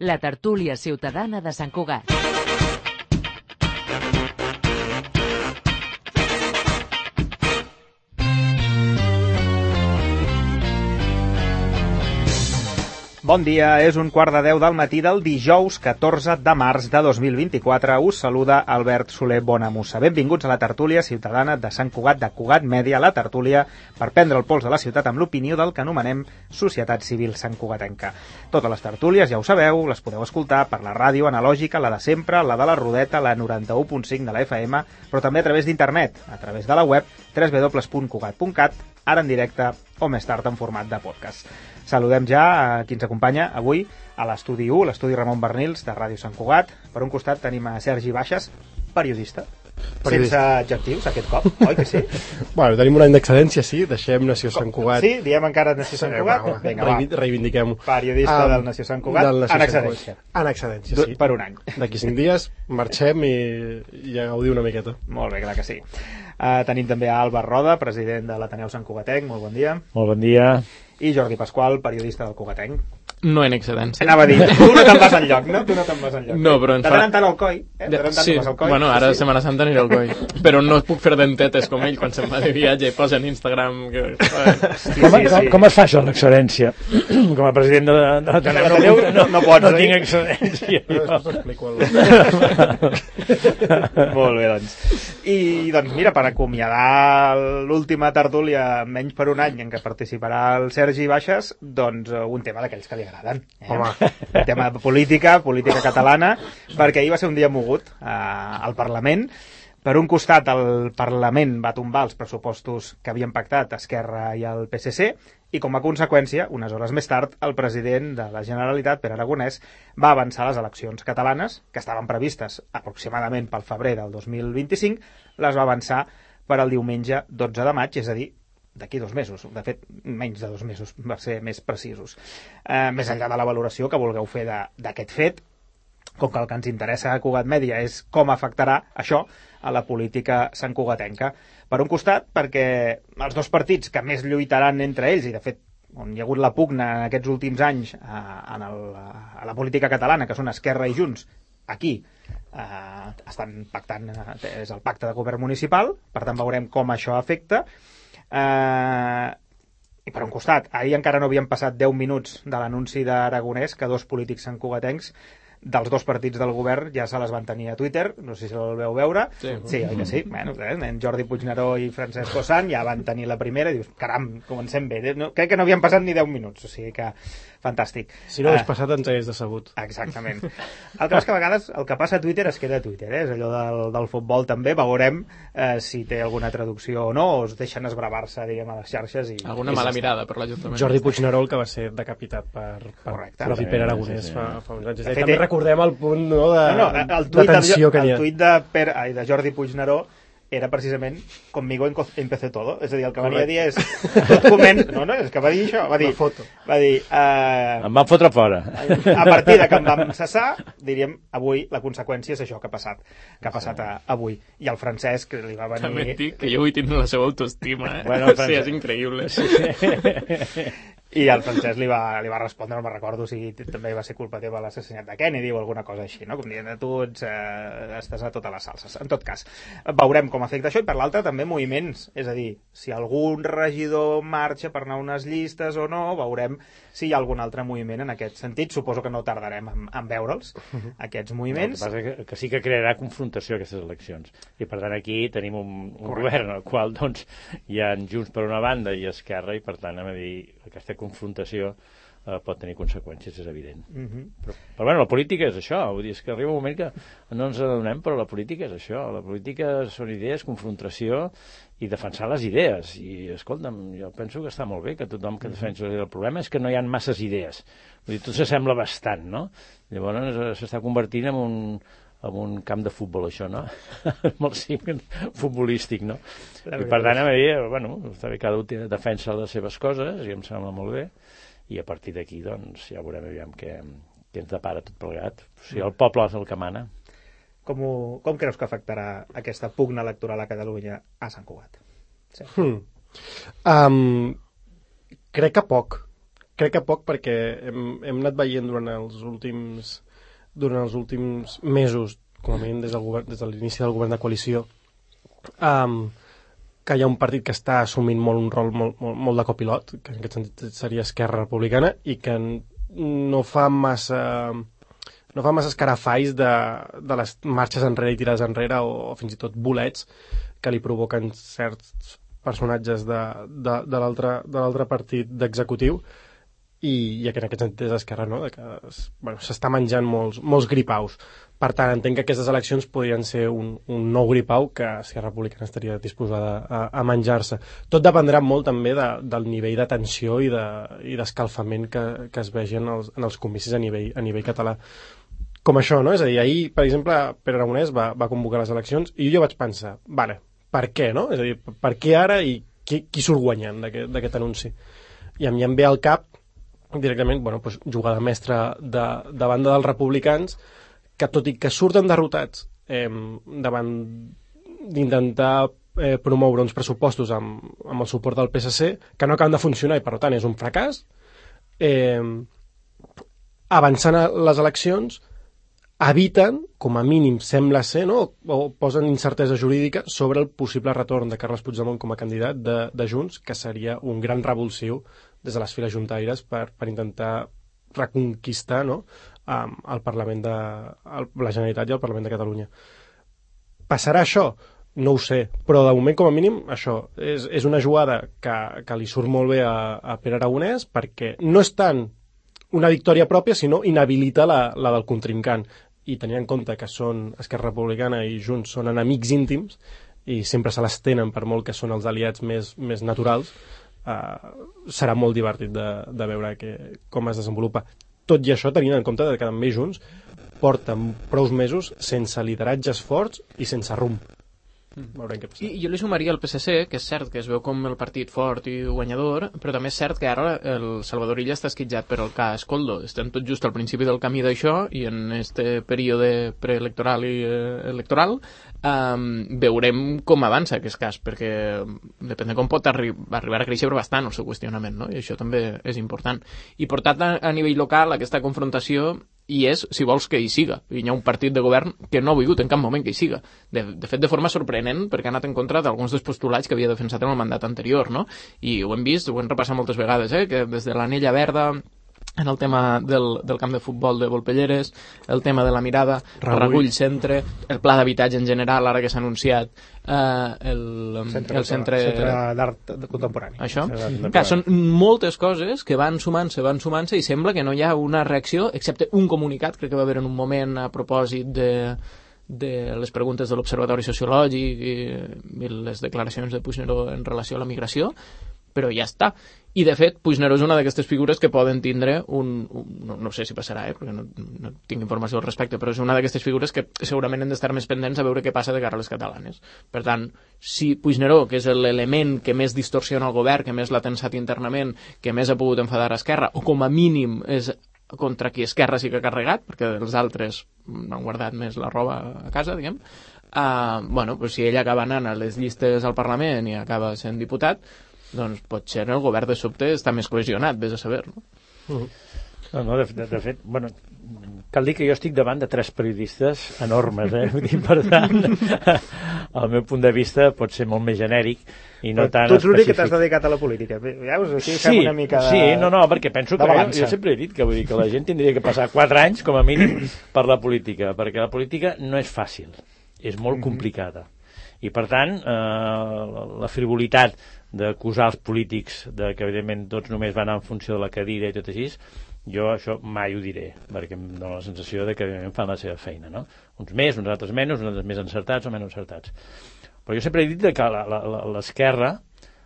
La tertúlia ciutadana de Sant Cugat. Bon dia, és 9:15 del matí del dijous 14 de març de 2024. Us saluda Albert Soler Bonamussa. Benvinguts a la tertúlia ciutadana de Sant Cugat, de Cugat Mèdia, la tertúlia per prendre el pols de la ciutat amb l'opinió del que anomenem Societat Civil Santcugatenca. Totes les tertúlies, ja ho sabeu, les podeu escoltar per la ràdio analògica, la de sempre, la de la Rodeta, la 91.5 de la FM, però també a través d'internet, a través de la web www.cugat.cat, ara en directe o més tard en format de podcast. Saludem ja a qui ens acompanya avui a l'estudi 1, l'estudi Ramon Bernils de Ràdio Sant Cugat. Per un costat tenim a Sergi Baixes, periodista. Sense adjectius aquest cop, oi que sí? Bueno, tenim un any d'excedència, sí, deixem Nació Sant Cugat. Sí, diem encara Nació Sant Cugat? Vinga, va. Reivindiquem-ho. Periodista del Nació Sant Cugat, en excedència. En excedència, sí. Per un any. D'aquí 5 dies marxem i ja gaudiu una miqueta. Molt bé, clar que sí. Tenim també a Albert Roda, president de l'Ateneu Sant Cugatenc. Molt bon dia. Molt bon dia. I Jordi Pasqual, periodista del Cugatenc. No en excedència. Anava a dir, tu no te'n vas enlloc, no? Tu no te'n vas enlloc. No, però de tant en tant al coi, eh? De tant en tant sí, vas al coi. Bueno, ara a Setmana Santa aniré al coi. Però no puc fer dentetes com ell quan se'n va de viatge i posa en Instagram que... Com es fa això, l'excedència? Com a president de l'Ateneu no pots, no tinc excedència. Després t'explico. Molt bé, doncs. I, doncs, mira, per acomiadar l'última tertúlia, menys per un any, en què participarà el Sergi Baixes, doncs un tema d'aquells que li agraden. Home. Un tema de política catalana, perquè ahir va ser un dia mogut al Parlament. Per un costat, el Parlament va tombar els pressupostos que havien pactat Esquerra i el PSC, i com a conseqüència, unes hores més tard, el president de la Generalitat, Pere Aragonès, va avançar les eleccions catalanes, que estaven previstes aproximadament pel febrer del 2025, les va avançar per al diumenge 12 de maig, és a dir, d'aquí 2 mesos, de fet, menys de 2 mesos, per ser més precisos. Més enllà de la valoració que vulgueu fer d'aquest fet, com que el que ens interessa a Cugat Mèdia és com afectarà això a la política santcugatenca. Per un costat, perquè els dos partits que més lluitaran entre ells, i de fet on hi ha hagut la pugna en aquests últims anys a la política catalana, que són Esquerra i Junts, aquí estan pactant, és el pacte de govern municipal, per tant veurem com això afecta. I per un costat, ahir encara no havien passat 10 minuts de l'anunci d'Aragonès que 2 polítics santcugatencs dels 2 partits del govern ja se les van tenir a Twitter, no sé si el veu veure. Sí, oi que sí? Bueno, en Jordi Puigneró i Francesc Cossan ja van tenir la primera i dius, caram, comencem bé. Crec que no havien passat ni 10 minuts, o sigui que fantàstic. Si no hagués passat ens hagués decebut. Exactament. El que és que a vegades el que passa a Twitter es queda a Twitter, és allò del futbol també, veurem si té alguna traducció o no, o es deixen esbravar-se, diguem, a les xarxes. Alguna mala mirada per l'Ajuntament. Jordi Puigneró, el que va ser decapitat per propi Pere Aragonès fa uns anys. També recordem el punt de tensió que n'hi ha. El tuit de Jordi Puigneró era precisament conmigo empecé todo, és a dir, el que venia a dir és tot és que va dir això, va dir em van fotre fora a partir de que em vam cessar, diríem, avui la conseqüència és això que ha passat avui, i el Francesc li va venir... També et dic que jo vull tindre la seva autoestima, bueno, sí, és increïble. I el Francesc li va respondre, no me'n recordo si també va ser culpa teva l'assassinat de Kennedy o alguna cosa així, no? Com dient, tu estàs a totes les salses. En tot cas, veurem com afecta això, i per l'altre també moviments, és a dir, si algun regidor marxa per anar a unes llistes o no, veurem si hi ha algun altre moviment en aquest sentit. Suposo que no tardarem en veure'ls, aquests moviments. El que passa que sí que crearà confrontació aquestes eleccions, i per tant aquí tenim un govern en el qual doncs hi ha Junts per una banda i Esquerra, i per tant hem de dir aquesta confrontació pot tenir conseqüències, és evident. Però bueno, la política és això, vull dir, és que arriba un moment que no ens adonem, però la política és això, la política són idees, confrontació i defensar les idees, i escolta'm, jo penso que està molt bé que tothom que defensa el problema és que no hi ha masses idees, vull dir, tot s'assembla bastant, no? Llavors s'està convertint en un camp de futbol, això, no? Molt simple, futbolístic, no? I per tant, bueno, està bé, cada un defensa les seves coses, i em sembla molt bé, i a partir d'aquí, doncs, ja veurem aviam què ens depara tot plegat. O sigui, el poble és el que mana. Com creus que afectarà aquesta pugna electoral a Catalunya a Sant Cugat? Sí. Crec que poc. Crec que poc, perquè hem anat veient durant els últims mesos, com a mínim des de l'inici del govern de coalició, que hi ha un partit que està assumint un rol molt de copilot, que en aquest sentit seria Esquerra Republicana, i que no fa massa escarafalls de les marxes enrere i tirades enrere o fins i tot bolets que li provoquen certs personatges de l'altre partit d'executiu i que en aquest sentit és Esquerra, no? Que s'està menjant molts gripaus. Per tant, entenc que aquestes eleccions podrien ser un nou gripau que Esquerra Republicana estaria disposada a menjar-se. Tot dependrà molt també del nivell de tensió i d'escalfament que es vegi en els comicis a nivell català. Com això, no? És a dir, ahir, per exemple, Pere Aragonès va convocar les eleccions i jo vaig pensar, vale, per què, no? És a dir, per què ara i qui surt guanyant d'aquest anunci? I a mi em ve al cap directament, jugada mestra de banda dels republicans, que tot i que surten derrotats davant d'intentar promoure uns pressupostos amb el suport del PSC, que no acaben de funcionar i per tant és un fracàs, avançant a les eleccions eviten, com a mínim sembla ser, no? O posen incertesa jurídica sobre el possible retorn de Carles Puigdemont com a candidat de Junts, que seria un gran revulsiu des de les files juntaires per intentar reconquistar, no? El Parlament la Generalitat i el Parlament de Catalunya. Passarà això? No ho sé, però de moment, com a mínim, això és una jugada que li surt molt bé a Pere Aragonès, perquè no és tant una victòria pròpia, sinó inhabilita la del contrincant. I tenint en compte que són Esquerra Republicana i Junts són enemics íntims i sempre se les tenen per molt que són els aliats més naturals, serà molt divertit de veure com es desenvolupa. Tot i això, tenint en compte que també Junts porten prou mesos sense lideratges forts i sense rumb. Veurem què passa. I jo li sumaria el PSC, que és cert que es veu com el partit fort i guanyador, però també és cert que ara el Salvador Illa està esquitjat per el cas Koldo. Estem tot just al principi del camí d'això i en este període preelectoral i electoral veurem com avança aquest cas, perquè depèn de com pot arribar a créixer bastant el seu qüestionament, no? I això també és important. I portat a nivell local aquesta confrontació i és, si vols, que hi siga. I hi ha un partit de govern que no ha volgut en cap moment que hi siga. De fet, de forma sorprenent, perquè ha anat en contra d'alguns dels postulats que havia defensat en el mandat anterior, no? I ho hem vist, ho hem repassat moltes vegades, que des de l'anella verda, en el tema del camp de futbol de Volpelleres, el tema de la mirada, el Regull Centre, el pla d'habitatge en general, ara que s'ha anunciat, el centre d'art contemporani. Això? Clar, són moltes coses que van sumant-se i sembla que no hi ha una reacció, excepte un comunicat, crec que va haver en un moment a propòsit de les preguntes de l'Observatori Sociològic i les declaracions de Puigneró en relació a la migració, però ja està. I, de fet, Puigneró és una d'aquestes figures que poden tindre no sé si passarà, perquè no tinc informació al respecte, però és una d'aquestes figures que segurament hem d'estar més pendents a veure què passa de cara a les catalanes. Per tant, si Puigneró, que és l'element que més distorsiona el govern, que més l'ha tensat internament, que més ha pogut enfadar a Esquerra, o com a mínim és contra qui Esquerra sí que ha carregat, perquè els altres han guardat més la roba a casa, diguem, si ell acaba anant a les llistes al Parlament i acaba sent diputat, doncs potser el govern de sobte està més cohesionat, vés a saber, no? No, de fet, cal dir que jo estic davant de 3 periodistes enormes, Vull dir, per tant, el meu punt de vista pot ser molt més genèric i no tan específic. Tu ets l'únic que t'has dedicat a la política. Veus? Així fem una mica de... Sí, perquè penso que jo sempre he dit que la gent tindria que passar 4 anys, com a mínim, per la política, perquè la política no és fàcil, és molt complicada. I, per tant, la frivolitat d'acusar els polítics que, evidentment, tots només van en funció de la cadira i tot així, jo això mai ho diré, perquè em dóna la sensació que, evidentment, fan la seva feina, no? Uns més, uns altres menys, uns altres més encertats o menys encertats. Però jo sempre he dit que l'esquerra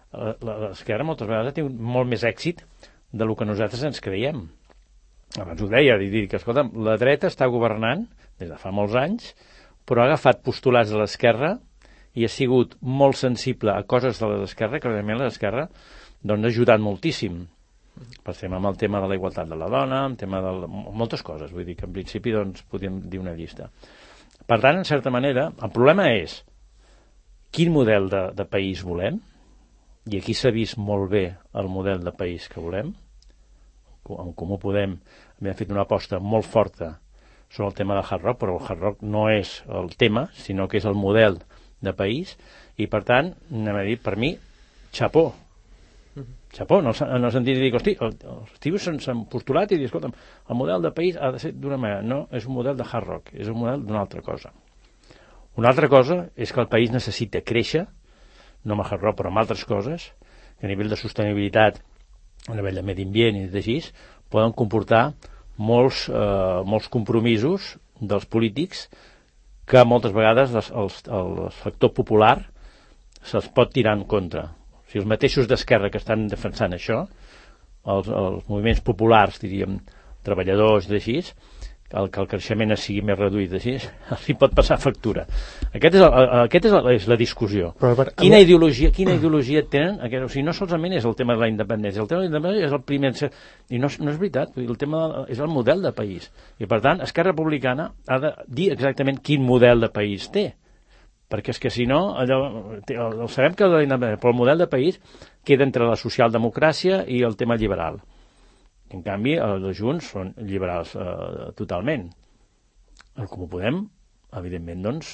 moltes vegades ha tingut molt més èxit del que nosaltres ens creiem. Abans ho deia, dir que, escolta, la dreta està governant des de fa molts anys, però ha agafat postulats de l'esquerra i ha sigut molt sensible a coses de l'esquerra, que realment l'esquerra ha ajudat moltíssim. Per exemple, amb el tema de la igualtat de la dona, amb tema de moltes coses, vull dir que en principi podríem dir una llista. Per tant, en certa manera, el problema és quin model de país volem, i aquí s'ha vist molt bé el model de país que volem, en Comú Podem havien fet una aposta molt forta sobre el tema del Hard Rock, però el Hard Rock no és el tema, sinó que és el model de país, i per tant, anem a dir, per mi, xapó, no sentit de dir, hosti, els tios s'han postulat i dir, escolta'm, el model de país ha de ser d'una manera, no, és un model de Hard Rock, és un model d'una altra cosa. Una altra cosa és que el país necessita créixer, no amb el Hard Rock, però amb altres coses, que a nivell de sostenibilitat, a nivell de medi ambient i d'així, poden comportar molts compromisos dels polítics que moltes vegades el factor popular se'ls pot tirar en contra. O sigui, els mateixos d'esquerra que estan defensant això, els moviments populars, diríem, treballadors d'així, que el creixement sigui més reduït d'així, els hi pot passar factura. Aquesta és la discussió. Quina ideologia tenen? O sigui, no solament és el tema de la independència, el tema de la independència és el primer... I no és veritat, el tema és el model de país. I per tant, Esquerra Republicana ha de dir exactament quin model de país té. Perquè és que si no, sabem que la independència, però el model de país queda entre la socialdemocràcia i el tema liberal. En canvi, els Junts són liberals totalment. El Comú Podem, evidentment, doncs,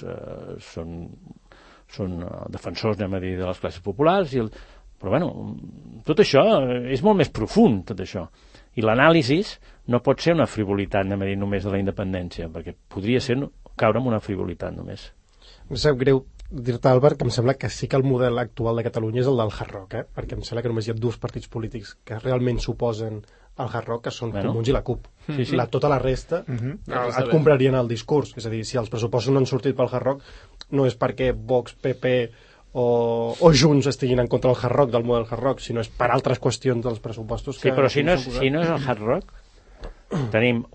són defensors, anem a dir, de les classes populars, però, bueno, tot això és molt més profund, tot això. I l'anàlisi no pot ser una frivolitat, anem a dir, només de la independència, perquè podria ser caure en una frivolitat només. Em sap greu dir-te, Albert, que em sembla que sí que el model actual de Catalunya és el del Hard Rock, perquè em sembla que només hi ha dos partits polítics que realment s'oposen al Hard Rock, que són Comuns i la CUP. Sí. Tota la resta et comprarien el discurs. És a dir, si els pressupostos no han sortit pel Hard Rock, no és perquè Vox, PP o Junts estiguin en contra del Hard Rock, del model Hard Rock, sinó és per altres qüestions dels pressupostos. Sí, però si no és el Hard Rock, tenim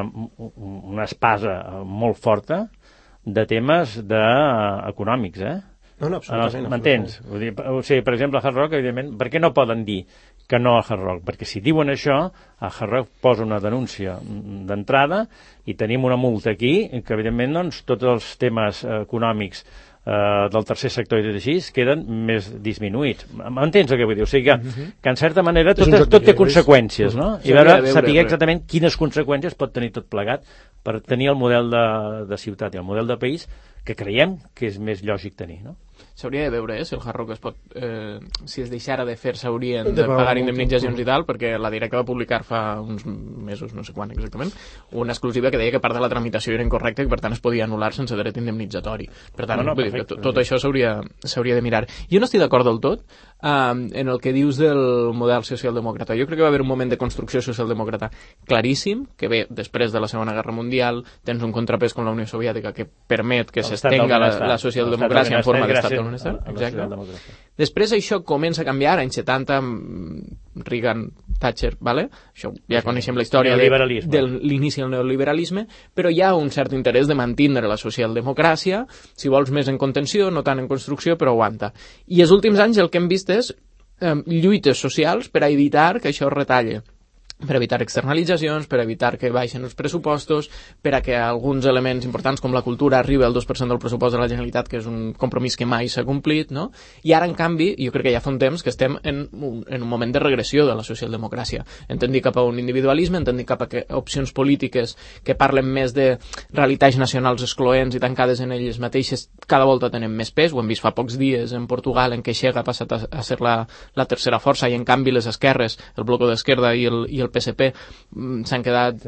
una espasa molt forta de temes econòmics, No, absolutament. M'entens? O sigui, per exemple, el Hard Rock, evidentment, per què no poden dir que no al Hard Rock? Perquè si diuen això, el Hard Rock posa una denúncia d'entrada i tenim una multa aquí, que evidentment, doncs, tots els temes econòmics del tercer sector i així queden més disminuïts. M'entens el que vull dir? O sigui que en certa manera tot té conseqüències, no? I saber exactament quines conseqüències pot tenir tot plegat per tenir el model de ciutat i el model de país que creiem que és més lògic tenir, no? S'hauria de veure, si el Hard Rock es pot... si es deixara de fer, s'haurien de pagar indemnitzacions i tal, perquè la Directa va publicar fa uns mesos, no sé quan exactament, una exclusiva que deia que part de la tramitació era incorrecta i per tant es podia anul·lar sense dret indemnitzatori. Per tant, vull dir que tot això s'hauria de mirar. Jo no estic d'acord del tot en el que dius del model socialdemòcrata. Jo crec que va haver un moment de construcció socialdemòcrata claríssim, que ve després de la Segona Guerra Mundial, tens un contrapès com la Unió Soviètica que permet que s'estenga la socialdemocràcia en forma d'estat del benestar. Exacte. Després això comença a canviar, anys 70, Reagan, Thatcher, vale? Això ja coneixem la història de l'inici del neoliberalisme, però hi ha un cert interès de mantindre la socialdemocràcia, si vols més en contenció, no tant en construcció, però aguanta. I els últims anys el que hem vist és lluites socials per a evitar que això es retalle, per evitar externalitzacions, per evitar que baixen els pressupostos, per a que alguns elements importants com la cultura arribi al 2% del pressupost de la Generalitat, que és un compromís que mai s'ha complit, no? I ara, en canvi, jo crec que ja fa un temps que estem en un moment de regressió de la socialdemocràcia. Hem tendit cap a un individualisme, hem tendit cap a opcions polítiques que parlen més de realitats nacionals excloents i tancades en elles mateixes, cada volta tenen més pes. Ho hem vist fa pocs dies en Portugal, en què Chega ha passat a ser la tercera força, i en canvi les esquerres, el Bloc d'Esquerda i el PSP s'han quedat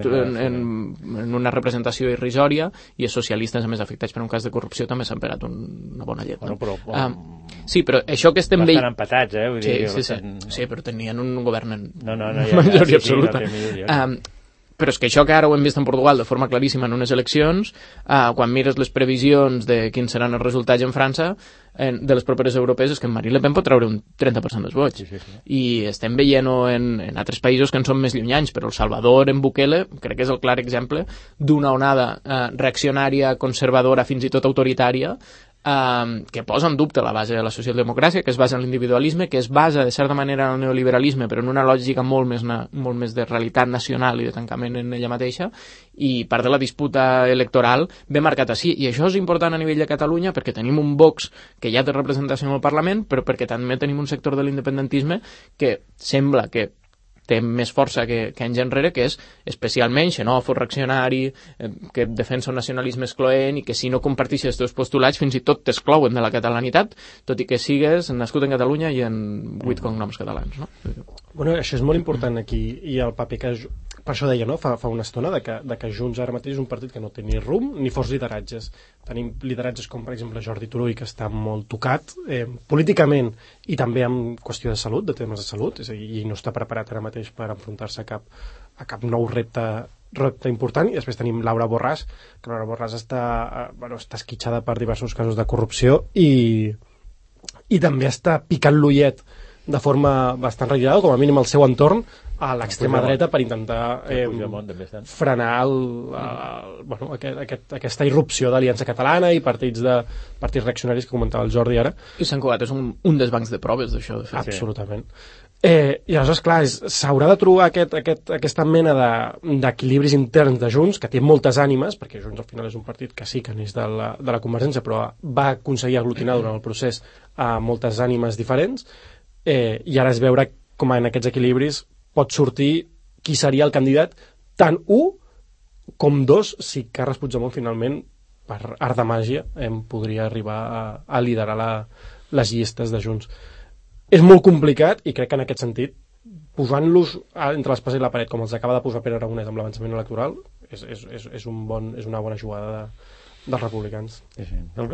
en una representació irrisòria, i els socialistes, a més afectats per un cas de corrupció, també s'han pegat una bona llet. Sí, però això que estem bastant empatats, vull dir, sí, però tenien un govern en majoria absoluta. Però és que això que ara ho hem vist en Portugal de forma claríssima en unes eleccions, quan mires les previsions de quins seran els resultats en França de les properes europees, és que en Marine Le Pen pot treure un 30% dels vots. I estem veient-ho en altres països que en són més llunyans, però El Salvador, en Bukele, crec que és el clar exemple d'una onada reaccionària, conservadora, fins i tot autoritària, que posa en dubte la base de la socialdemocràcia, que es basa en l'individualisme, que es basa de certa manera en el neoliberalisme, però en una lògica molt més de realitat nacional i de tancament en ella mateixa, i part de la disputa electoral ve marcat així. I això és important a nivell de Catalunya perquè tenim un Vox que ja té representació en el Parlament, però perquè també tenim un sector de l'independentisme que sembla que té més força que anys enrere, que és especialment xenòfob, reaccionari, que defensa un nacionalisme excloent i que si no comparteixes els teus postulats fins i tot t'exclouen de la catalanitat, tot i que sigues nascut en Catalunya i en 8 cognoms catalans, no? Bueno, això és molt important aquí, i el paper que... Per això deia, no?, fa una estona, de que Junts ara mateix és un partit que no té ni rumb ni forts lideratges. Tenim lideratges com, per exemple, Jordi Turull, que està molt tocat políticament i també en qüestió de salut, de temes de salut, és a dir, i no està preparat ara mateix per enfrontar-se a cap nou repte important. I després tenim Laura Borràs, que Laura Borràs està esquitxada per diversos casos de corrupció i també està picant l'ullet de forma bastant reiterada, com a mínim al seu entorn, a l'extrema dreta per intentar frenar aquesta irrupció d'Aliança Catalana i partits reaccionaris que comentava el Jordi ara. I Sant Cugat és un dels bancs de proves d'això, de fet. Absolutament. I aleshores, clar, s'haurà de trobar aquesta mena d'equilibris interns de Junts, que té moltes ànimes, perquè Junts al final és un partit que sí que neix de la Convergència, però va aconseguir aglutinar durant el procés a moltes ànimes diferents, i ara és veure com en aquests equilibris pot sortir qui seria el candidat tant 1 com 2 si Carles Puigdemont finalment per art de màgia podria arribar a liderar les llistes de Junts. És molt complicat i crec que en aquest sentit posant-los entre l'espasa i la paret com els acaba de posar Pere Aragonès amb l'avançament electoral és una bona jugada dels republicans. Sí.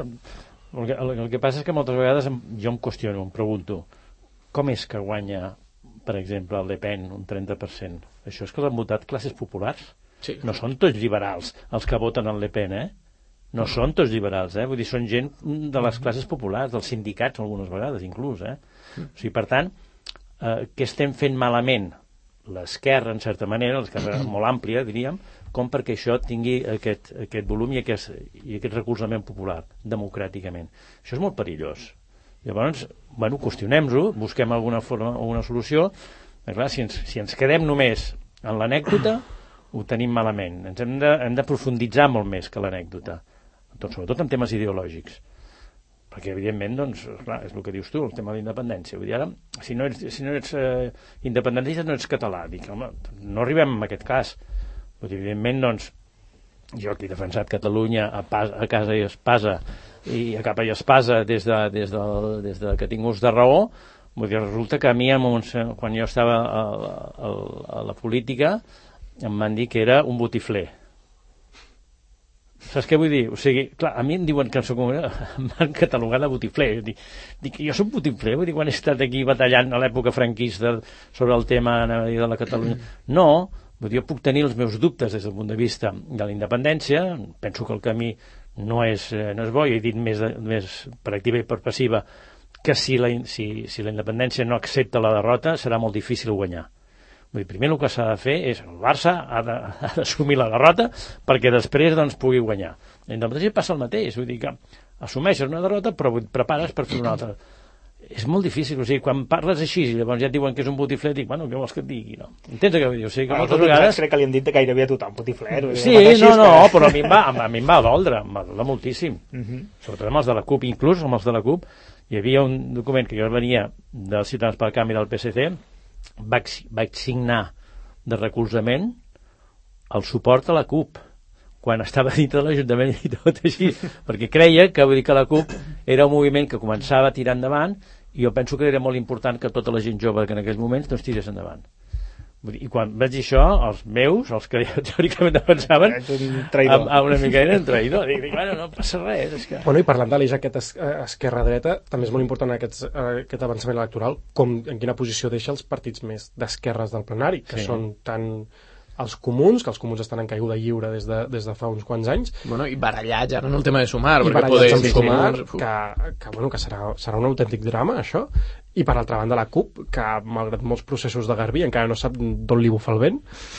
El que passa és que moltes vegades jo em qüestiono, em pregunto com és que guanya, per exemple, el Le Pen un 30%? Això és que l'han votat classes populars? Sí. No són tots liberals els que voten el Le Pen, No són tots liberals, Vull dir, són gent de les classes populars, dels sindicats algunes vegades, inclús, O sigui, per tant, què estem fent malament? L'esquerra, en certa manera, l'esquerra molt àmplia, diríem, com perquè això tingui aquest volum i aquest recolzament popular, democràticament. Això és molt perillós. Llavors, qüestionem-ho, busquem alguna forma o una solució. Clar, si ens quedem només en l'anècdota, ho tenim malament. Hem de profunditzar molt més que l'anècdota, sobretot en temes ideològics. Perquè, evidentment, doncs, clar, és el que dius tu, el tema de la independència. Vull dir, ara, si no ets independentista, no ets català. Dic, home, no arribem a aquest cas. Vull dir, evidentment, doncs, jo que he defensat Catalunya a casa i espasa, i a capa i espasa des de que tinc ús de raó, vull dir, resulta que a mi quan jo estava a la política em van dir que era un botifler. Saps què vull dir? O sigui, clar, a mi em diuen que em van catalogar de botifler. Dic, jo soc botifler? Vull dir, quan he estat aquí batallant a l'època franquista sobre el tema de la Catalunya. No, vull dir, jo puc tenir els meus dubtes des del punt de vista de la independència, penso que el camí no és bo, i he dit més per activa i per passiva que si la independència no accepta la derrota serà molt difícil guanyar. Vull dir, primer el que s'ha de fer és el Barça ha d'assumir la derrota perquè després doncs pugui guanyar. La independència passa el mateix, vull dir que assumeixes una derrota però et prepares per fer una altra. És molt difícil, o sigui, quan parles així i llavors ja et diuen que és un botifler, dic, què vols que et digui, no? Entens què vull dir? O sigui, que moltes vegades... Crec que li han dit gairebé a tothom botifler. Sí, però a mi em va doldre moltíssim. Sobretot amb els de la CUP, inclús amb els de la CUP. Hi havia un document que jo venia dels Ciutadans pel Canvi del PSC, vaig signar de recolzament el suport a la CUP quan estava dintre de l'Ajuntament i tot així, perquè creia que, vull dir, que la CUP era un moviment que començava a tirar endavant i jo penso que era molt important que tota la gent jove que en aquells moments doncs tirés endavant. Vull dir, i quan vaig dir això, els meus, els que teòricament defensaven, una mica eren traïdor. Dic, bueno, no passa res. És que... Bueno, i parlant de l'eix aquest esquerra-dreta, també és molt important aquest avançament electoral, en quina posició deixa els partits més d'esquerres del plenari, que són tant els comuns, que els comuns estan en caiguda lliure des de fa uns quants anys. Bueno, i barallats ara en el tema de Sumar. I barallats amb Sumar, que serà un autèntic drama, això. I per altra banda la CUP, que malgrat molts processos de Garbí encara no sap d'on li bufa el vent,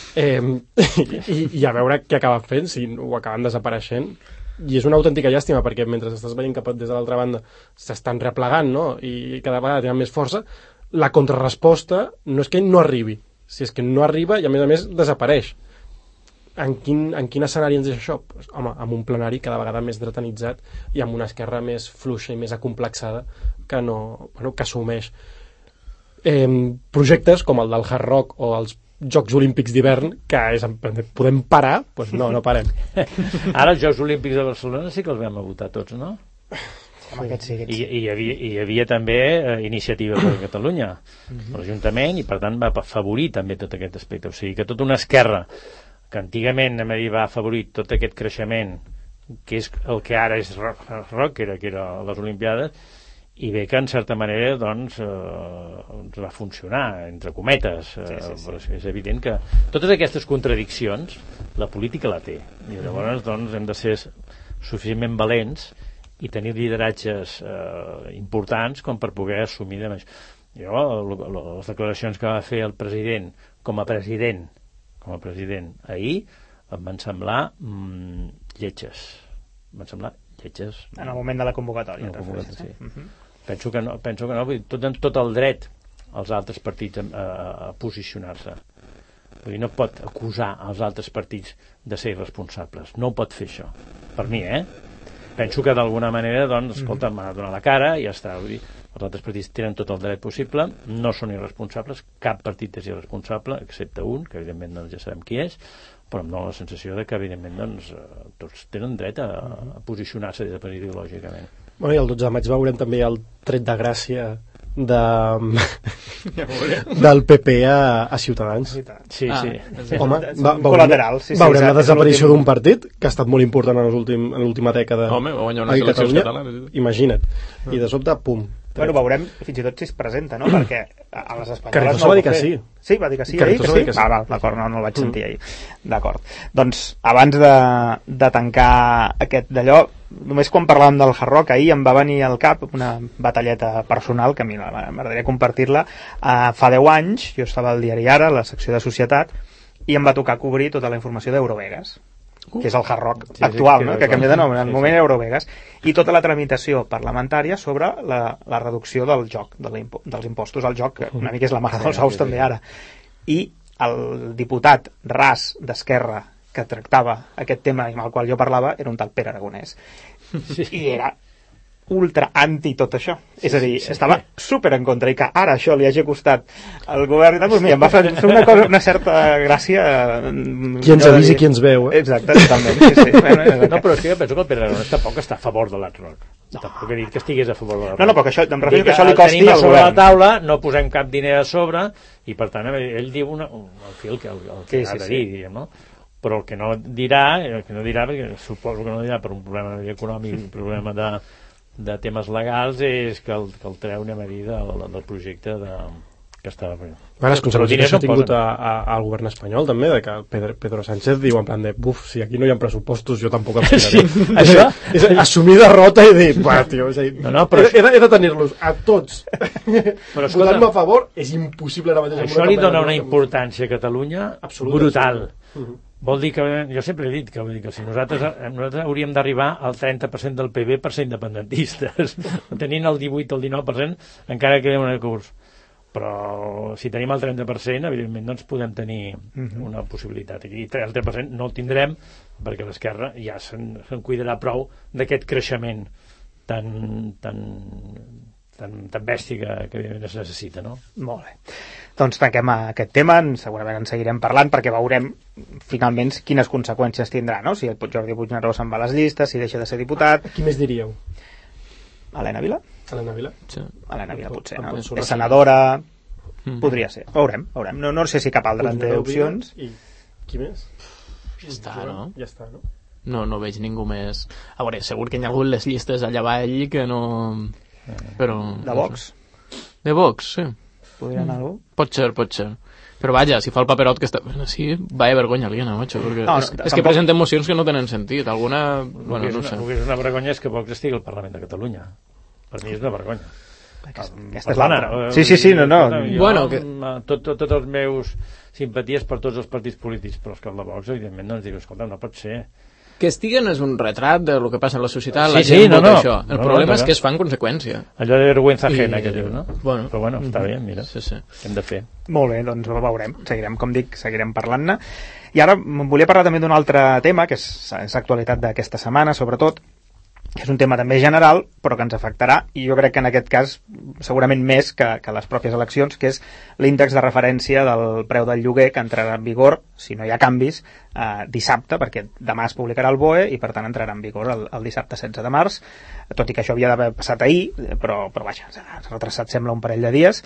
i a veure què acaba fent, si ho acaben desapareixent. I és una autèntica llàstima, perquè mentre estàs veient que des de l'altra banda s'estan replegant, no?, i cada vegada tenen més força, la contrarresposta no és que no arribi, si és que no arriba i a més desapareix. En quin escenari ens deixa això? Pues, home, amb un plenari cada vegada més dretanitzat i amb una esquerra més fluixa i més acomplexada que assumeix. projectes com el del Hard Rock o els Jocs Olímpics d'hivern, que és, podem parar, doncs no parem. Ara els Jocs Olímpics de Barcelona sí que els vam a votar tots, no? I hi havia també iniciativa per Catalunya, l'Ajuntament, i per tant va afavorir també tot aquest aspecte. O sigui que tota una esquerra que antigament va afavorir tot aquest creixement, que és el que ara és rock, que era les Olimpiades, i bé que en certa manera doncs va funcionar, entre cometes. Però és evident que totes aquestes contradiccions la política la té, i llavors doncs hem de ser suficientment valents i tenir lideratges importants com per poder assumir de més. Jo, les declaracions que va fer el president com a president ahir em van semblar lletges. Em van semblar lletges. En el moment de la convocatòria. Sí. Penso que no, tot el dret als altres partits a posicionar-se. Vull dir, no pot acusar els altres partits de ser irresponsables. No ho pot fer això. Per mi, Penso que d'alguna manera, doncs, escolta, m'ha de donar la cara i ja està. Vull dir, els altres partits tenen tot el dret possible, no són irresponsables, cap partit és irresponsable, excepte un, que evidentment doncs, ja sabem qui és, però em dóna la sensació de que evidentment doncs, tots tenen dret a posicionar-se ideològicament. Bueno, i el 12 de maig veurem també el tret de gràcia del PP a Ciutadans. Sí. Home, veurem la desaparició d'un partit que ha estat molt important en l'última dècada. Home, va guanyar unes eleccions catalanes. Imagina't. I de sobte, pum. Bueno, veurem fins i tot si es presenta, no? Perquè a les espanyoles Carrizosa va dir que sí. Sí, va dir que sí. Carrizosa va dir que sí. D'acord, no el vaig sentir ahir. D'acord. Doncs, abans de tancar aquest d'allò, només quan parlàvem del Hard Rock, ahir em va venir al cap una batalleta personal, que a mi m'agradaria compartir-la. Fa 10 anys, jo estava al diari Ara, a la secció de Societat, i em va tocar cobrir tota la informació d'Eurovegas, que és el Hard Rock actual, no? Que canvia de nom, en el moment Eurovegas, i tota la tramitació parlamentària sobre la reducció del joc, dels impostos al joc, que una mica és la mare dels ous també ara. I el diputat ras d'Esquerra que tractava aquest tema i amb el qual jo parlava era un tal Pere Aragonès. I era ultra anti tot això. És a dir, estava super en contra, i que ara això li hagi costat al govern i tal, doncs mira, em va fer una certa gràcia. Qui ens avisa i qui ens veu, Exacte, totalment. Sí. No, però és que jo penso que el Pere Aragonès tampoc està a favor de l'Hard Rock. Tampoc he dit que estigués a favor de l'Hard Rock. No, però que això, em refereixo que això li costi al govern. Tenim a sobre la taula, no posem cap diner a sobre, i per tant ell diu el que ha de dir, diguem, no? Però el que no dirà, perquè suposo que no dirà per un problema econòmic, un problema de temes legals, és que el treu, anem a dir, del projecte que estava fent. Les conseqüències que s'ha tingut al govern espanyol també, de que Pedro Sánchez diu en plan de si aquí no hi ha pressupostos jo tampoc em tiraré. Això és assumir derrota i dir, tio, he de tenir-los a tots votant-me a favor, és impossible ara mateix. Això li dona una importància a Catalunya brutal. Vol dir que, jo sempre he dit que si nosaltres hauríem d'arribar al 30% del PIB per ser independentistes. Tenint el 18 o el 19% encara queda un curs. Però si tenim el 30%, evidentment doncs podem tenir una possibilitat. I el 30% no el tindrem perquè l'esquerra ja se'n cuidarà prou d'aquest creixement tan bèstia que es necessita, no? Molt bé. Doncs tanquem aquest tema, segurament en seguirem parlant perquè veurem finalment quines conseqüències tindrà, no? Si el Jordi Puigneró se'n va a les llistes, si deixa de ser diputat. Qui més diríeu? Helena Vila? Helena Vila? Sí. Helena Vila potser, no? És senadora, podria ser. Veurem. No sé si cap altra en té opcions. I qui més? Ja està, no? Ja està, no? No veig ningú més. A veure, segur que hi ha hagut les llistes allà avall que no... Però... De Vox? De Vox, sí. Podria anar algú? Pot ser. Però vaja, si fa el paperot que està... Sí, vaya vergonya aliena, macho, perquè és que presenten mocions que no tenen sentit. Alguna... Bueno, no sé. El que és una vergonya és que Vox estigui al Parlament de Catalunya. Per mi és una vergonya. Aquesta és l'altra. Sí, no. Bueno, tots els meus simpaties per tots els partits polítics, però és que el de Vox, evidentment, no ens diu, escolta, no pot ser... Que estiguen és un retrat de lo que passa a la societat, la gent vota això. El problema és que es fa en conseqüència. Allò de vergüenza ajena que diu, no? Bueno. Però bueno, està bé, mira. Sí. Què hem de fer? Molt bé, doncs ho veurem. Seguirem parlant-ne. I ara volia parlar també d'un altre tema, que és actualitat d'aquesta setmana, sobretot, que és un tema també general, però que ens afectarà, i jo crec que en aquest cas segurament més que les pròpies eleccions, que és l'índex de referència del preu del lloguer, que entrarà en vigor, si no hi ha canvis, dissabte, perquè demà es publicarà el BOE i per tant entrarà en vigor el dissabte 16 de març, tot i que això havia d'haver passat ahir, però vaja, s'ha retrasat sembla un parell de dies.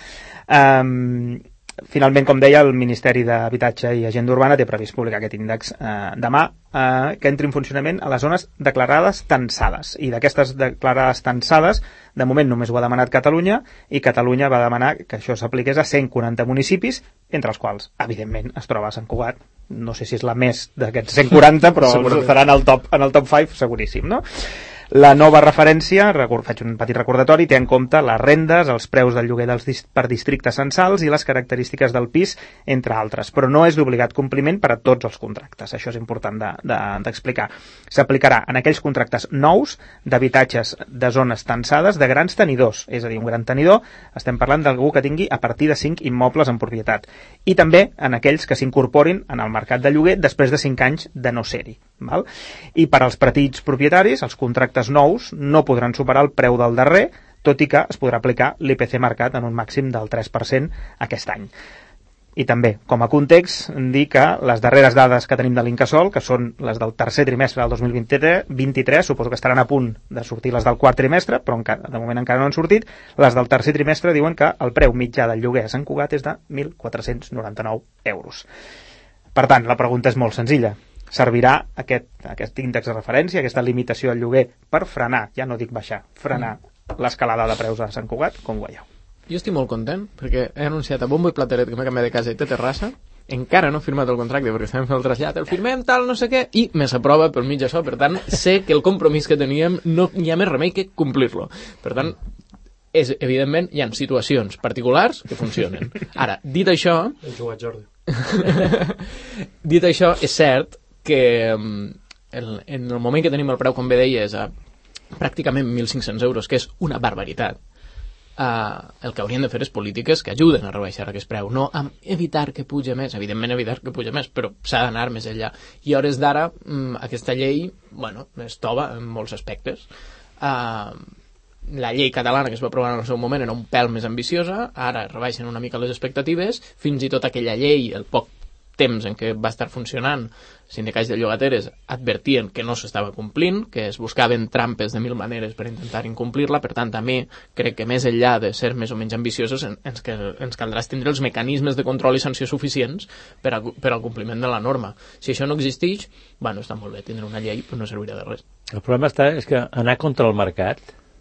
Finalment, com deia, el Ministeri d'Habitatge i Agenda Urbana té previst publicar aquest índex demà, que entri en funcionament a les zones declarades tensades. I d'aquestes declarades tensades, de moment només ho ha demanat Catalunya, i Catalunya va demanar que això s'apliqués a 140 municipis, entre els quals, evidentment, es troba Sant Cugat. No sé si és la més d'aquests 140, però estarà en el top 5, seguríssim, no? La nova referència, faig un petit recordatori, té en compte les rendes, els preus del lloguer per districtes censals i les característiques del pis, entre altres, però no és d'obligat compliment per a tots els contractes. Això és important d'explicar. S'aplicarà en aquells contractes nous d'habitatges de zones tensades de grans tenidors, és a dir, un gran tenidor, estem parlant d'algú que tingui a partir de 5 immobles en propietat, i també en aquells que s'incorporin en el mercat de lloguer després de 5 anys de no ser-hi. I per als petits propietaris, els contractes nous no podran superar el preu del darrer, tot i que es podrà aplicar l'IPC marcat en un màxim del 3% aquest any. I també, com a context, dir que les darreres dades que tenim de l'Incasòl, que són les del tercer trimestre del 2023, suposo que estaran a punt de sortir les del quart trimestre, però de moment encara no han sortit, les del tercer trimestre diuen que el preu mitjà del lloguer a Sant Cugat és de 1.499 euros. Per tant, la pregunta és molt senzilla. Servirà aquest índex de referència, aquesta limitació al lloguer per frenar, ja no dic baixar, frenar l'escalada de preus a Sant Cugat, com ho veieu? Jo estic molt content, perquè he anunciat a bombo i plateret que m'he canviat de casa i té terrassa, encara no he firmat el contracte perquè estem fent el trasllat, el firmem, tal, no sé què, i me s'aprova pel mig això, per tant, sé que el compromís que teníem no hi ha més remei que complir-lo. Per tant, evidentment, hi ha situacions particulars que funcionen. Ara, dit això... El jugat Jordi. Dit això, és cert que en el moment que tenim el preu, com bé deies, a pràcticament 1.500 euros, que és una barbaritat, el que haurien de fer és polítiques que ajuden a rebaixar aquest preu, no a evitar que puja més, evidentment evitar que puja més, però s'ha d'anar més enllà. I a hores d'ara, aquesta llei, bueno, es tova en molts aspectes. La llei catalana que es va aprovar en el seu moment era un pèl més ambiciosa, ara rebaixen una mica les expectatives, fins i tot aquella llei, el poc temps en què va estar funcionant, sindicats de llogateres advertien que no s'estava complint, que es buscaven trampes de 1000 maneres per intentar incomplir-la. Per tant, també crec que més enllà de ser més o menys ambiciosos, ens caldrà tindre els mecanismes de control i sanció suficients per al compliment de la norma. Si això no existeix, bueno, està molt bé tindre una llei, però no servirà de res. El problema és que anar contra el mercat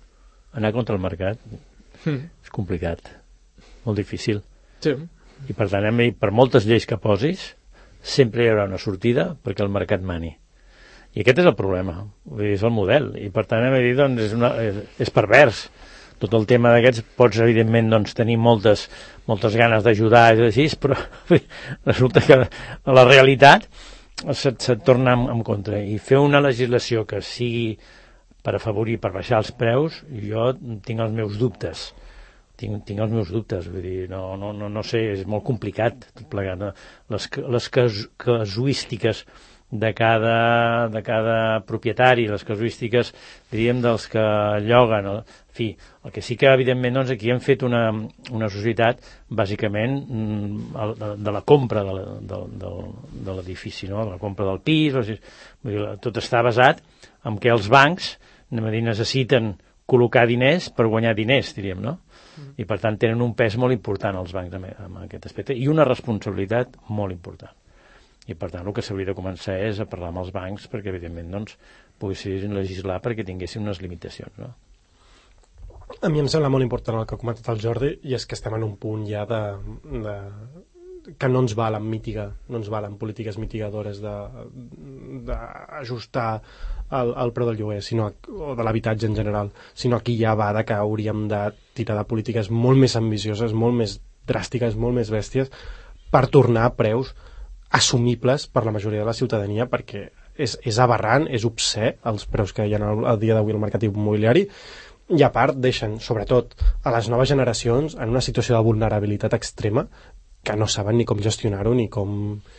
és complicat, molt difícil. Sí. I per tant, per moltes lleis que posis, sempre hi haurà una sortida perquè el mercat mani. I aquest és el problema, és el model. I per tant, hem de dir, doncs, és pervers. Tot el tema d'aquests, pots, evidentment, doncs, tenir moltes ganes d'ajudar, però resulta que la realitat se't torna en contra. I fer una legislació que sigui per afavorir, per baixar els preus, jo tinc els meus dubtes. Tinc els meus dubtes, vull dir, no sé, és molt complicat tot plegat. Les casuístiques de cada propietari, les casuístiques, diríem, dels que lloguen. En fi, el que sí que, evidentment, doncs, aquí hem fet una societat, bàsicament, de la compra de l'edifici, no? De la compra del pis, vull dir, tot està basat en què els bancs necessiten col·locar diners per guanyar diners, diríem, no? I per tant tenen un pes molt important els bancs en aquest aspecte i una responsabilitat molt important. I per tant el que s'hauria de començar és a parlar amb els bancs perquè evidentment doncs poguessin legislar perquè tinguessin unes limitacions, no? A mi em sembla molt important el que ha comentat el Jordi, i és que estem en un punt ja que no ens valen mitigar, no ens valen polítiques mitigadores d'ajustar el preu del lloguer, o de l'habitatge en general, sinó que ja va de que hauríem de tirar de polítiques molt més ambicioses, molt més dràstiques, molt més bèsties, per tornar a preus assumibles per la majoria de la ciutadania, perquè és aberrant, és obscè els preus que hi ha al dia d'avui al mercat immobiliari, i a part deixen, sobretot a les noves generacions, en una situació de vulnerabilitat extrema que no saben ni com gestionar-ho ni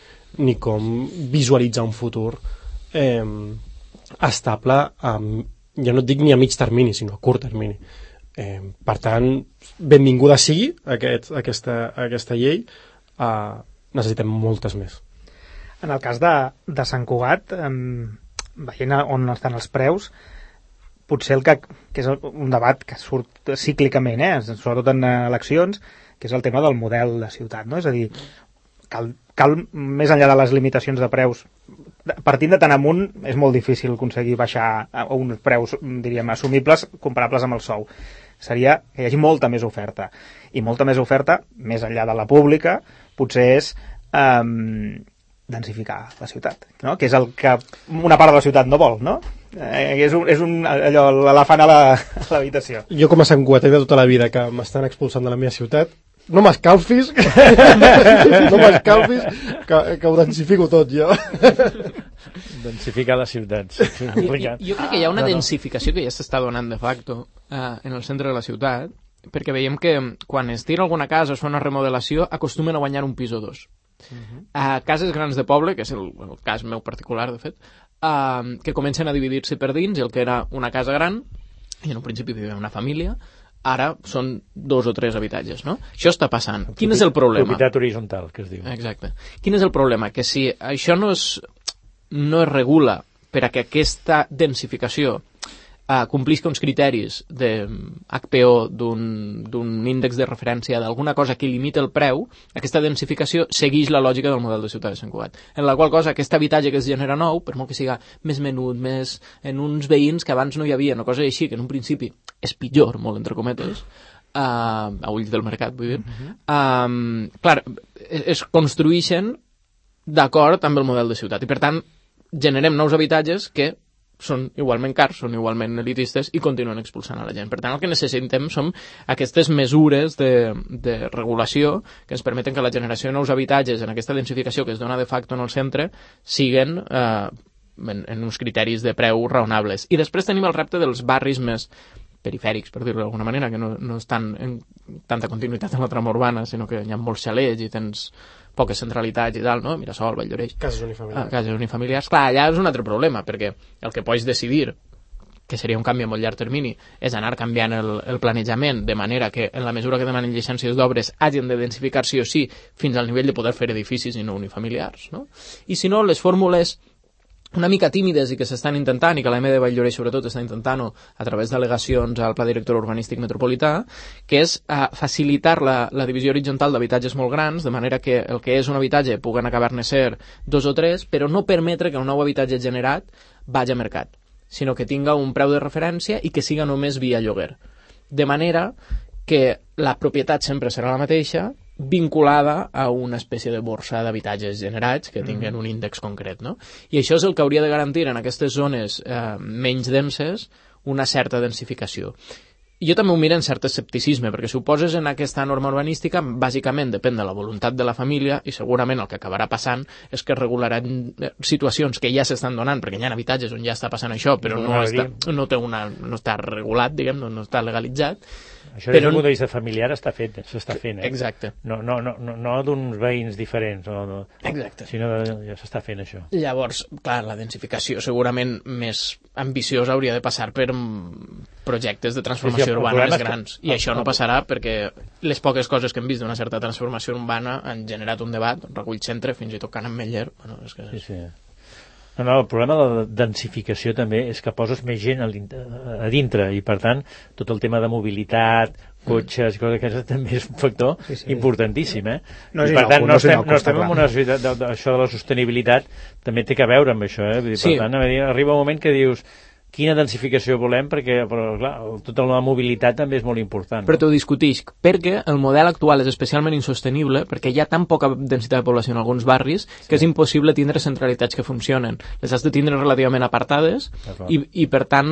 com visualitzar un futur estable ja no et dic ni a mig termini, sinó a curt termini. Per tant, benvinguda sigui aquesta llei, necessitem moltes més. En el cas de Sant Cugat, veient on estan els preus, potser que és un debat que surt cíclicament, sobretot en eleccions, que és el tema del model de ciutat, no? És a dir, cal més enllà de les limitacions de preus, partint de tant amunt és molt difícil aconseguir baixar a uns preus, diríem, assumibles, comparables amb el sou. Seria que hi hagi molta més oferta. I molta més oferta, més enllà de la pública, potser és densificar la ciutat, no? Que és el que una part de la ciutat no vol, no? És allò, l'elefant a l'habitació. Jo, com a santcugatè de tota la vida, que m'estan expulsant de la meva ciutat, no m'escalfis, no m'escalfis, que ho densifico tot, jo. Densificar les ciutats. Jo crec que hi ha una densificació que ja s'està donant de facto en el centre de la ciutat, perquè veiem que quan es tira alguna casa o es fa una remodelació, acostumen a guanyar un pis o dos. A cases grans de poble, que és el cas meu particular, de fet, que comencen a dividir-se per dins, el que era una casa gran, i en un principi vivia una família, ara són 2 o 3 habitatges, no? Això està passant. Quin és el problema? Propietat horitzontal, que es diu. Exacte. Quin és el problema? Que si això no es regula per a que aquesta densificació complisca uns criteris de HPO, d'un índex de referència, d'alguna cosa que limita el preu, aquesta densificació segueix la lògica del model de ciutat de Sant Cugat, en la qual cosa aquest habitatge que es genera nou, per molt que siga més menut, més en uns veïns que abans no hi havia, una cosa així, que en un principi és pitjor, molt entre cometes, a ulls del mercat, vull dir, clar, es construïxen d'acord amb el model de ciutat, i per tant generem nous habitatges que són igualment cars, són igualment elitistes i continuen expulsant a la gent. Per tant, el que necessitem són aquestes mesures de regulació que ens permeten que la generació de nous habitatges en aquesta densificació que es dona de facto en el centre siguen en uns criteris de preu raonables. I després tenim el repte dels barris més perifèrics, per dir-ho d'alguna manera, que no estan en tanta continuïtat amb la trama urbana, sinó que hi ha molts xalets i tens poques centralitats i tal, no? Mirasol, Valldoreix. Cases unifamiliars. Cases unifamiliars. Clar, allà és un altre problema, perquè el que pots decidir, que seria un canvi a molt llarg termini, és anar canviant el planejament de manera que, en la mesura que demanen llicències d'obres, hagin de densificar sí o sí fins al nivell de poder fer edificis i no unifamiliars, no? I si no, les fórmules una mica tímides i que s'estan intentant, i que l'AM de Valldoreix sobretot està intentant-ho a través d'al·legacions al Pla Director Urbanístic Metropolità, que és facilitar la divisió horitzontal d'habitatges molt grans, de manera que el que és un habitatge puguen acabar-ne ser 2 o 3, però no permetre que un nou habitatge generat vagi a mercat, sinó que tinga un preu de referència i que siga només via lloguer. De manera que la propietat sempre serà la mateixa, vinculada a una espècie de borsa d'habitatges generats que tinguen un índex concret, no? I això és el que hauria de garantir en aquestes zones menys denses una certa densificació. Jo també ho miro en cert escepticisme, perquè si ho poses en aquesta norma urbanística, bàsicament depèn de la voluntat de la família i segurament el que acabarà passant és que regularan situacions que ja s'estan donant, perquè hi ha habitatges on ja està passant això, però no està regulat, diguem, no està legalitzat. Això des del punt de vista familiar s'està fent. Exacte. No d'uns veïns diferents, exacte. Sinó ja s'està fent això. Llavors, clar, la densificació segurament més ambiciosa hauria de passar per projectes de transformació urbana més grans. I això no passarà perquè les poques coses que hem vist d'una certa transformació urbana han generat un debat, Recull Centre, fins i tot Can Ametller. Bueno, és que... Sí. No, el problema de la densificació també és que poses més gent a dintre i per tant tot el tema de mobilitat, cotxes i coses d'aquestes també és un factor importantíssim, I per tant no estem en una societat això de la sostenibilitat també té que veure amb això, Per tant arriba un moment que dius quina densificació volem, però clar, tota la mobilitat també és molt important. Però t'ho discutix, perquè el model actual és especialment insostenible, perquè hi ha tan poca densitat de població en alguns barris que és impossible tindre centralitats que funcionen. Les has de tindre relativament apartades i per tant,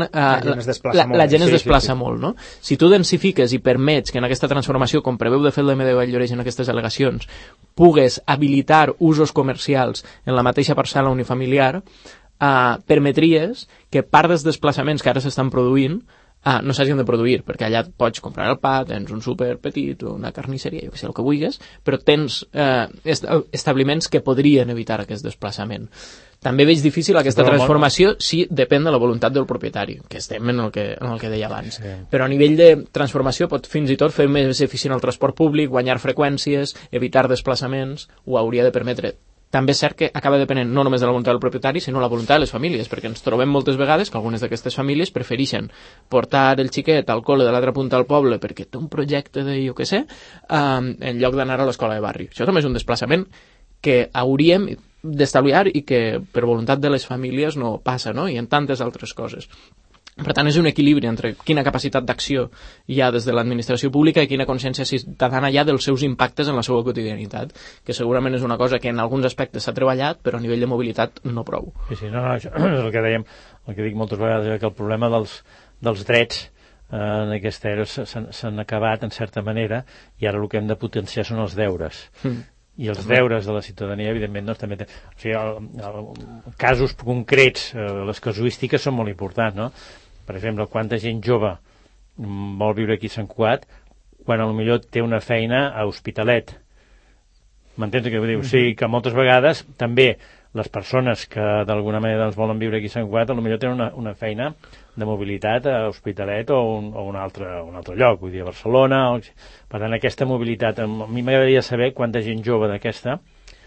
la gent es desplaça molt, no? Si tu densifiques i permets que en aquesta transformació, com preveu de fet l'AM de Valldoreix en aquestes al·legacions, pugues habilitar usos comercials en la mateixa parcel·la unifamiliar, permetries que part dels desplaçaments que ara s'estan produint no s'hagin de produir, perquè allà pots comprar el pa, tens un súper petit, una carnisseria, jo que sé, el que vulguis, però tens establiments que podrien evitar aquest desplaçament. També veig difícil aquesta transformació si depèn de la voluntat del propietari, que estem en el que deia abans. Sí. Però a nivell de transformació pot fins i tot fer més eficient el transport públic, guanyar freqüències, evitar desplaçaments, ho hauria de permetre. També és cert que acaba depenent no només de la voluntat del propietari, sinó la voluntat de les famílies, perquè ens trobem moltes vegades que algunes d'aquestes famílies prefereixen portar el xiquet al col·le de l'altra punta del poble perquè té un projecte de jo què sé, en lloc d'anar a l'escola de barri. Això també és un desplaçament que hauríem d'estalviar i que per voluntat de les famílies no passa, no? I en tantes altres coses. Per tant, és un equilibri entre quina capacitat d'acció hi ha des de l'administració pública i quina consciència ciutadana hi ha dels seus impactes en la seva quotidianitat, que segurament és una cosa que en alguns aspectes s'ha treballat, però a nivell de mobilitat no prou. Sí, no, això és el que dèiem, el que dic moltes vegades, que el problema dels drets en aquesta era s'han acabat, en certa manera, i ara el que hem de potenciar són els deures. I els deures de la ciutadania, evidentment, doncs, també o sigui, casos concrets, les casuístiques són molt importants, no? Per exemple, quanta gent jove vol viure aquí a Sant Cugat quan potser té una feina a Hospitalet. M'entens què vull dir? O sigui, que moltes vegades també les persones que d'alguna manera doncs, volen viure aquí a Sant Cugat potser tenen una feina de mobilitat a Hospitalet o un altre lloc, vull dir, a Barcelona. Per tant, aquesta mobilitat, a mi m'agradaria saber quanta gent jove d'aquesta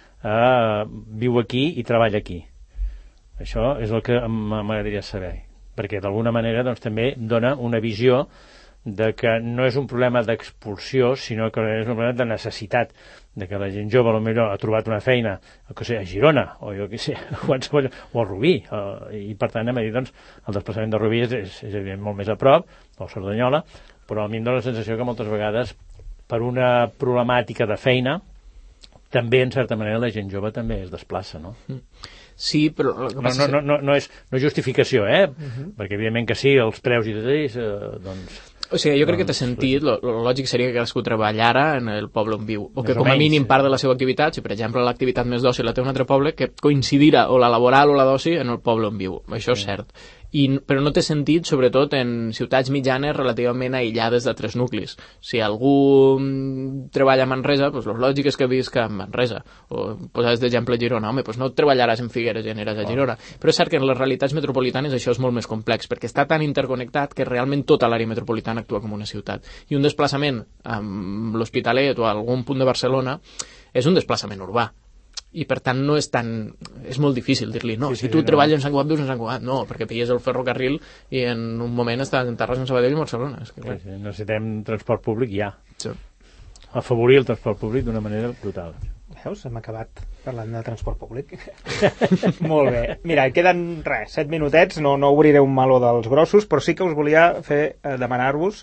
viu aquí i treballa aquí. Això és el que m'agradaria saber, perquè d'alguna manera doncs, també dona una visió de que no és un problema d'expulsió, sinó que és un problema de necessitat, de que la gent jove potser ha trobat una feina a Girona, o jo què sé, o a Rubí, i per tant hem de dir, doncs, el desplaçament de Rubí és evident molt més a prop, o Cerdanyola, però a mi em dóna la sensació que moltes vegades, per una problemàtica de feina, també, en certa manera, la gent jove també es desplaça, no? Sí, però... No és justificació, perquè evidentment que sí, els preus i tot ells, doncs... O sigui, jo crec que té sentit, el lògic seria que cadascú treballara en el poble on viu, o que com a mínim part de la seva activitat, si per exemple l'activitat més d'oci la té un altre poble, que coincidirà o la laboral o la d'oci en el poble on viu, això és cert. Però no té sentit, sobretot, en ciutats mitjanes relativament aïllades d'altres nuclis. Si algú treballa a Manresa, doncs el lògic és que visca a Manresa. O posaves d'exemple Girona, home, doncs no treballaràs en Figueres i aniràs a Girona. Però és cert que en les realitats metropolitanes això és molt més complex, perquè està tan interconnectat que realment tota l'àrea metropolitana actua com una ciutat. I un desplaçament a l'Hospitalet o a algun punt de Barcelona és un desplaçament urbà. I per tant no és tan... és molt difícil dir-li, no, si tu treballes en Sant Cugat, vius en Sant Cugat, no, perquè pilles el ferrocarril i en un moment estàs en Terrassa, en Sabadell i Barcelona. És que, clar. Sí, necessitem transport públic ja. Sí. Afavorir el transport públic d'una manera brutal. Veus? Hem acabat parlant de transport públic. Molt bé. Mira, queden 7 minutets, no obriré un meló dels grossos, però sí que us volia demanar-vos...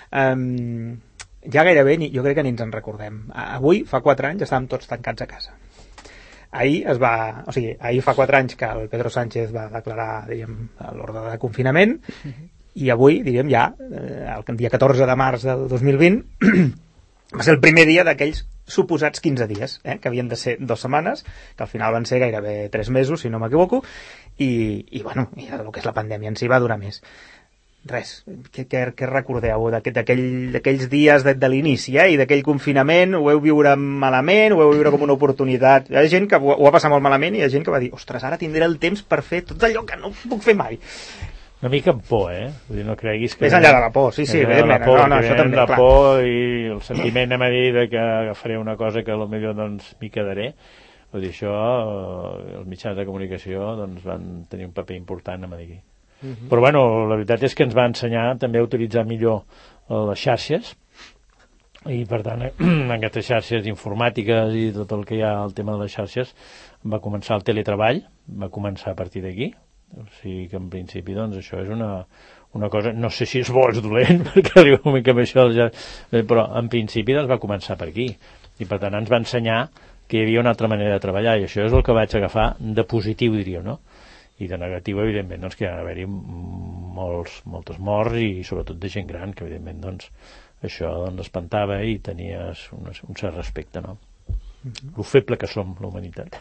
ja gairebé, jo crec que ni ens en recordem. Avui, fa 4 anys, estàvem tots tancats a casa. Ahir fa 4 anys que el Pedro Sánchez va declarar, l'ordre de confinament, i avui, ja, el dia 14 de març del 2020, va ser el primer dia d'aquells suposats 15 dies, que havien de ser 2 setmanes, que al final van ser gairebé 3 mesos, si no m'equivoco, i bueno, el que és la pandèmia en si va durar més. Res, què recordeu d'aquells dies de l'inici i d'aquell confinament? Ho heu viure malament, ho heu viure com una oportunitat? Hi ha gent que ho va passar molt malament i hi ha gent que va dir, ostres, ara tindré el temps per fer tot allò que no puc fer mai. Una mica amb por, Vull dir, no creguis que... Més enllà de la por, sí, evidentment. No, això també, la por i el sentiment a dir que agafaré una cosa que potser doncs m'hi quedaré. Vull dir, això, els mitjans de comunicació doncs van tenir un paper important a dir. Però bueno, la veritat és que ens va ensenyar també a utilitzar millor les xarxes i per tant aquestes xarxes informàtiques i tot el que hi ha al tema de les xarxes va començar el teletreball, va començar a partir d'aquí, o sigui que en principi doncs això és una cosa, no sé si és bo o és dolent perquè arriba un moment que amb això però en principi doncs va començar per aquí i per tant ens va ensenyar que hi havia una altra manera de treballar i això és el que vaig agafar de positiu, diríem, no? I de negatiu, evidentment, doncs, que hi ha d'haver-hi moltes morts i sobretot de gent gran, que evidentment doncs, això doncs, espantava i tenies un cert respecte, no? Lo feble que som, la humanitat.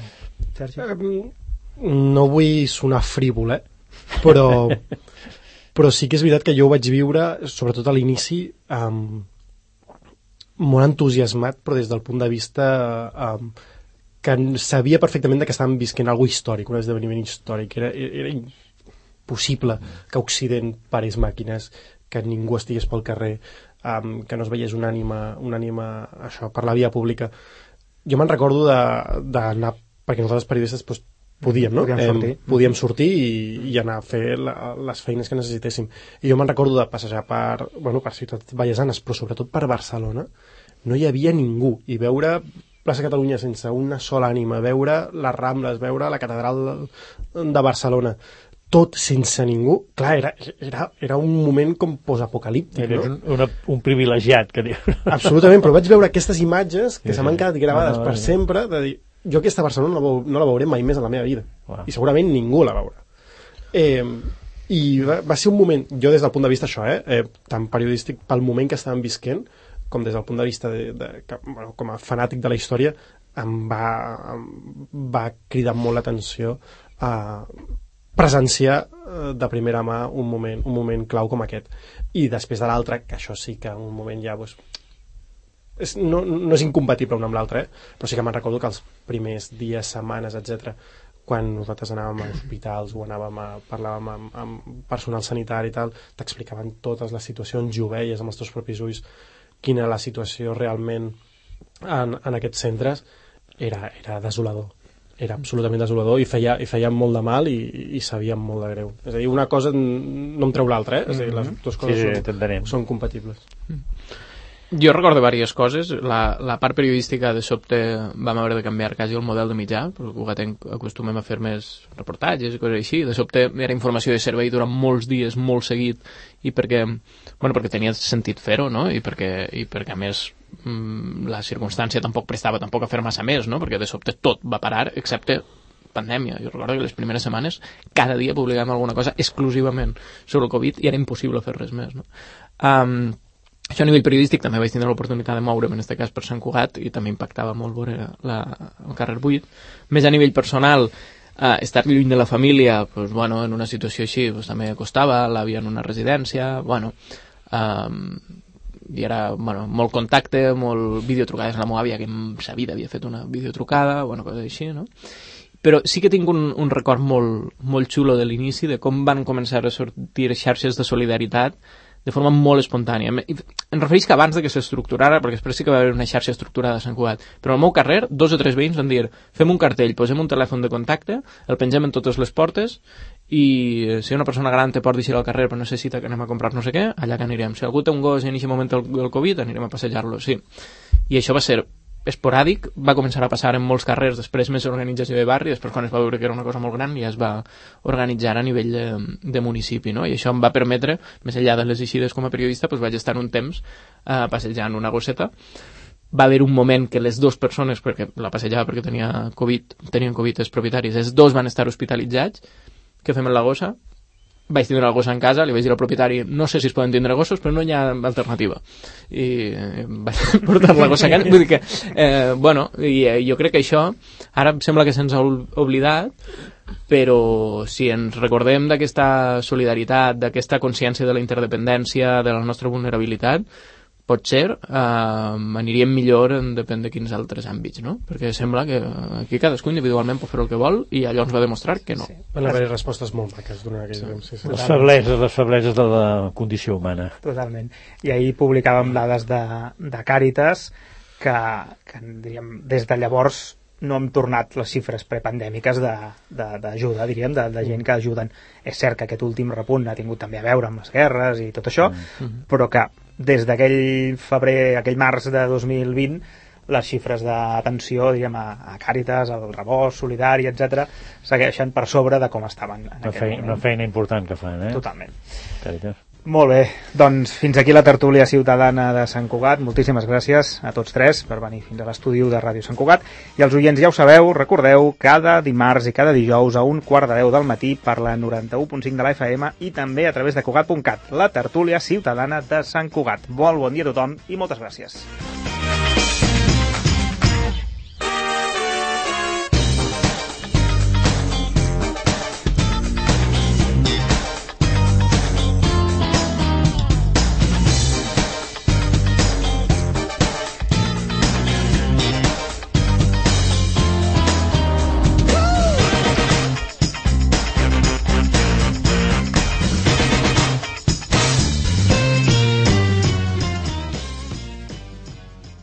No vull sonar frívol, però però sí que és veritat que jo ho vaig viure, sobretot a l'inici, molt entusiasmat, però des del punt de vista que sabia perfectament que estàvem visquent alguna històric, un esdeveniment històric. Era impossible que Occident parés màquines, que ningú estigués pel carrer, que no es veiés una ànima això, per la via pública. Jo me'n recordo d'anar, perquè nosaltres periodistes doncs, podíem, no? Podíem sortir i anar a fer les feines que necessitéssim. I jo me'n recordo de passejar per ciutats vallesanes, però sobretot per Barcelona. No hi havia ningú. I veure plaça Catalunya sense una sola ànima, veure les Rambles, veure la catedral de Barcelona, tot sense ningú, clar, era un moment com postapocalíptic, no? Un privilegiat, que diu. Absolutament, però vaig veure aquestes imatges que se m'han quedat gravades per sempre, de dir, jo aquesta Barcelona no la veuré mai més a la meva vida. I segurament ningú la veurà. I va ser un moment, jo des del punt de vista això, tant periodístic pel moment que estàvem visquent, com des del punt de vista com a fanàtic de la història, em va cridar molt l'atenció a presenciar de primera mà un moment clau com aquest. I després de l'altre, que això sí que un moment ja no és incompatible un amb l'altre, però sí que me'n recordo que els primers dies, setmanes, etc, quan nosaltres anàvem a hospitals o parlàvem amb personal sanitari i tal, t'explicaven totes les situacions, ho veies amb els teus propis ulls, quina era la situació realment en aquests centres, era desolador. Era absolutament desolador i feia molt de mal i sabia molt de greu. És a dir, una cosa no em treu l'altra, És a dir, les dues coses són compatibles. Jo recordo diverses coses. La part periodística de sobte vam haver de canviar quasi el model de mitjà, perquè acostumem a fer més reportatges i coses així. De sobte era informació de servei durant molts dies, molt seguit, i perquè tenia sentit fer-ho, no? I perquè a més la circumstància tampoc prestava a fer massa més, no? Perquè de sobte tot va parar, excepte pandèmia. Jo recordo que les primeres setmanes cada dia publicàvem alguna cosa exclusivament sobre el Covid i era impossible fer res més, no? Això a nivell periodístic també vaig tindre l'oportunitat de moure'm, en aquest cas per Sant Cugat, i també impactava molt veure el carrer buit. Més a nivell personal, estar lluny de la família, doncs, bueno, en una situació així doncs, també costava, l'àvia en una residència, bueno, i era molt contacte, molt videotrucades a la meva àvia, que en sa vida havia fet una videotrucada, bueno, coses així, no? Però sí que tinc un record molt xulo de l'inici de com van començar a sortir xarxes de solidaritat de forma molt espontània. Em refereix que abans de que s'estructurara, perquè després sí que va haver una xarxa estructurada a Sant Cugat, però al meu carrer 2 o 3 veïns van dir, fem un cartell, posem un telèfon de contacte, el pengem en totes les portes i si una persona gran te pot deixar al carrer però necessita que anem a comprar no sé què, allà que anirem. Si algú té un gos en aquest moment el Covid, anirem a passejar-lo, sí. I això va ser esporàdic, va començar a passar en molts carrers, després més organització de barri, després quan es va veure que era una cosa molt gran ja es va organitzar a nivell de municipi, no? I això em va permetre, més enllà de les eixides com a periodista, doncs vaig estar un temps passejant una gosseta. Va haver un moment que les 2 persones, perquè la passejava perquè tenien Covid els propietaris, els 2 van estar hospitalitzats. Què fem amb la gossa? Vaig tindre la gossa en casa, li vaig dir al propietari, no sé si es poden tindre gossos, però no hi ha alternativa. I vaig portar la gossa a casa. Vull dir que, jo crec que això, ara em sembla que se'ns ha oblidat, però si ens recordem d'aquesta solidaritat, d'aquesta consciència de la interdependència, de la nostra vulnerabilitat, potser aniríem millor en depèn de quins altres àmbits, no? Perquè sembla que aquí cadascú individualment pot fer el que vol i allò ens va demostrar que no. Sí. Van haver respostes molt maques durant aquell temps. Sí. Les febleses de la condició humana. Totalment. I ahir publicàvem dades de Càritas que diríem, des de llavors no hem tornat les xifres prepandèmiques d'ajuda, diríem, de gent que ajuden. És cert que aquest últim repunt ha tingut també a veure amb les guerres i tot això, però que des d'aquell març de 2020, les xifres d'atenció, diríem, a Càritas, al Rebost, Solidari, etc, segueixen per sobre de com estaven en aquell moment. Una feina important que fan, Totalment. Càritas. Molt bé, doncs fins aquí la tertúlia ciutadana de Sant Cugat. Moltíssimes gràcies a tots 3 per venir fins a l'estudi de Ràdio Sant Cugat. I els oients ja ho sabeu, recordeu, cada dimarts i cada dijous a 1:15 del matí per la 91.5 de la FM i també a través de Cugat.cat, la tertúlia ciutadana de Sant Cugat. Bon dia a tothom i moltes gràcies.